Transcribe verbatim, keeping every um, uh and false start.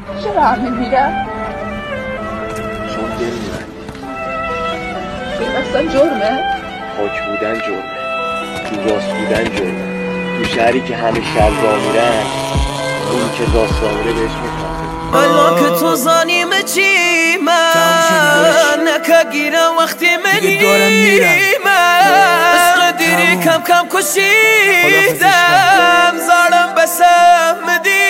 چرا همه میرن؟ چون دل میبندی. این اصلا جرمه؟ پاک بودن جرمه، تو راست بودن جرمه. تو شهری که همه شهر را میرن، اون که راست را میره بهش میخواد. الان که تو زانیم چی من نکه گیرم وقتی منیم عشق دیری کم کم کشیدم زارم بسم دی